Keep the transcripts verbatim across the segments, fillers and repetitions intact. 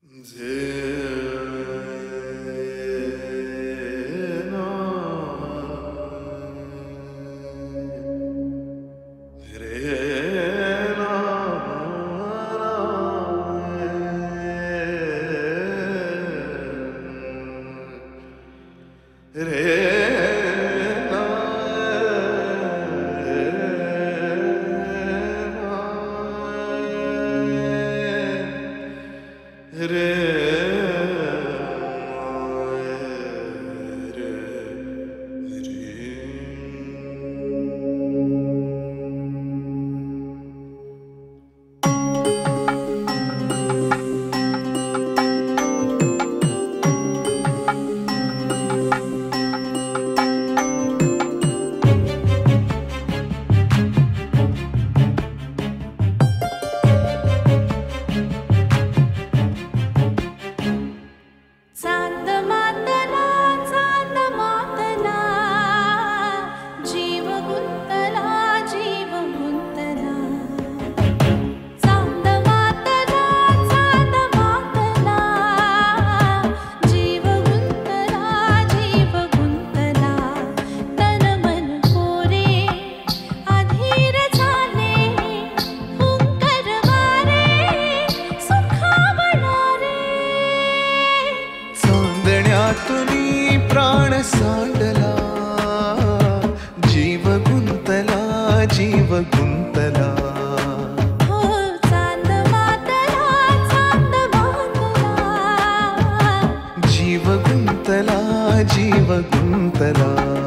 चांदण्यातूनी प्राण सांडला, जीव गुंतला, जीव गुंतला. हो चांद मातला, चांद मातला, जीव गुंतला, जीव गुंतला.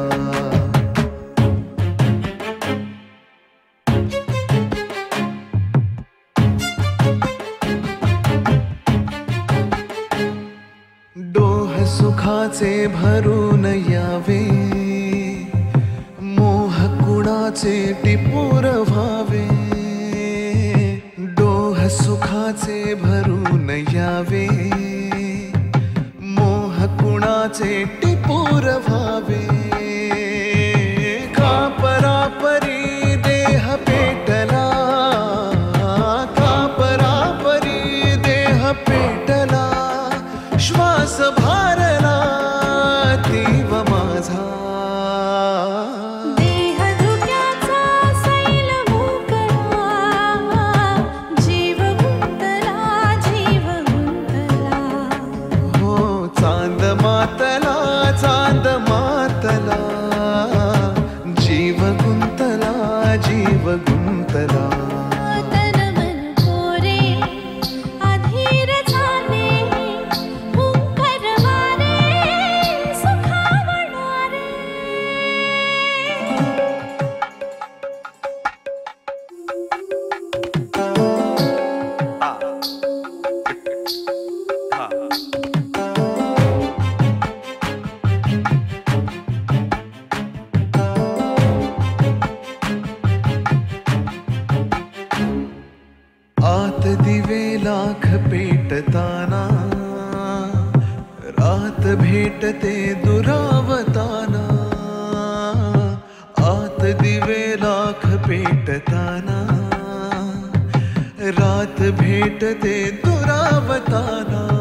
डोह सुखाचे भरून यावे, मोह कुणाचे टिपूर व्हावे. डोह सुखाचे भरून यावे, मोह कुणाचे टिपूर व्हावे. का परापरी देह पेटला, का परापरी देह पेटला. श्वास भारला तीव माझा, देह धुक्याचा सैल मोकळा. जीव गुंतला, जीव गुंतला. हो चांद मातला, चांद मातला. जीव गुंतला, जीव गुंतला. तन मन कोरे अधीर झाले, हुंकार मारे सुखावणारे. आत दिवे लाख पेटताना, रात भेटते दुरावताना. आत दिवे लाख पेटताना, रात भेटते दुरावताना.